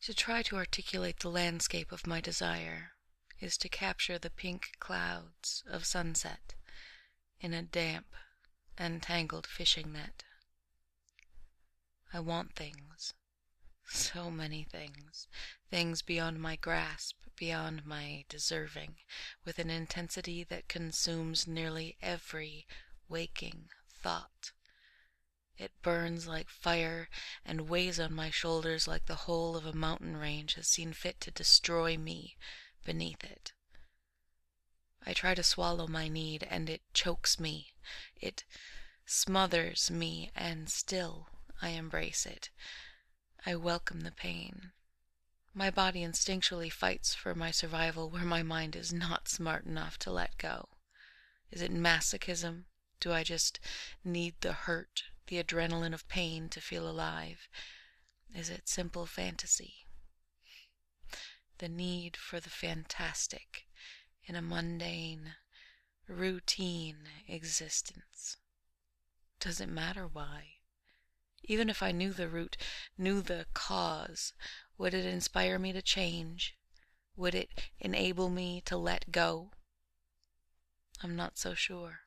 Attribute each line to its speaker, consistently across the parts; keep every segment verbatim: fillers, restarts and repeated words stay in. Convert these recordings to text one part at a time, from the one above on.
Speaker 1: To try to articulate the landscape of my desire is to capture the pink clouds of sunset in a damp and tangled fishing net. I want things, so many things, things beyond my grasp, beyond my deserving, with an intensity that consumes nearly every waking thought. It burns like fire and weighs on my shoulders like the whole of a mountain range has seen fit to destroy me beneath it. I try to swallow my need, and it chokes me. It smothers me, and still I embrace it. I welcome the pain. My body instinctually fights for my survival where my mind is not smart enough to let go. Is it masochism? Do I just need the hurt, the adrenaline of pain to feel alive? Is it simple fantasy? The need for the fantastic in a mundane, routine existence. Does it matter why? Even if I knew the root, knew the cause, would it inspire me to change? Would it enable me to let go? I'm not so sure.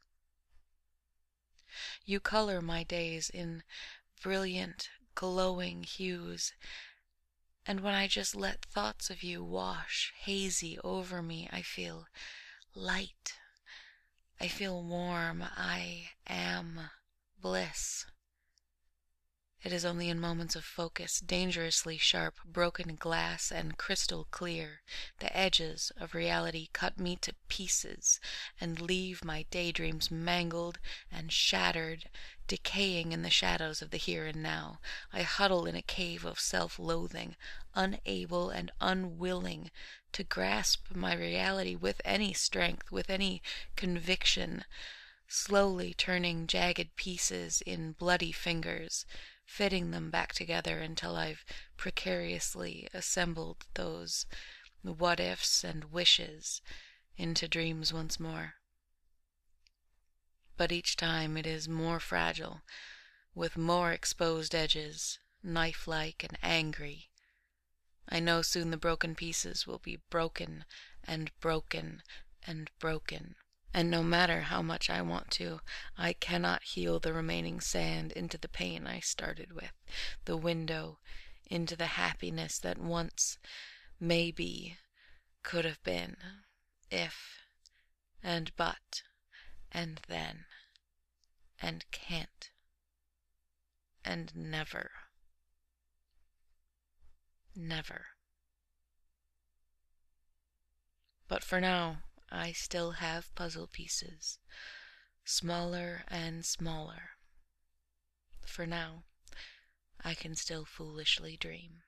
Speaker 1: You color my days in brilliant, glowing hues, and when I just let thoughts of you wash hazy over me, I feel light. I feel warm. I am bliss. It is only in moments of focus, dangerously sharp, broken glass and crystal clear, the edges of reality cut me to pieces and leave my daydreams mangled and shattered, decaying in the shadows of the here and now. I huddle in a cave of self-loathing, unable and unwilling to grasp my reality with any strength, with any conviction, slowly turning jagged pieces in bloody fingers, fitting them back together until I've precariously assembled those what-ifs and wishes into dreams once more. But each time it is more fragile, with more exposed edges, knife-like and angry. I know soon the broken pieces will be broken and broken and broken. And no matter how much I want to, I cannot heal the remaining sand into the pain I started with, the window into the happiness that once, maybe, could have been, if, and but, and then, and can't, and never, never. But for now, I still have puzzle pieces, smaller and smaller. For now, I can still foolishly dream.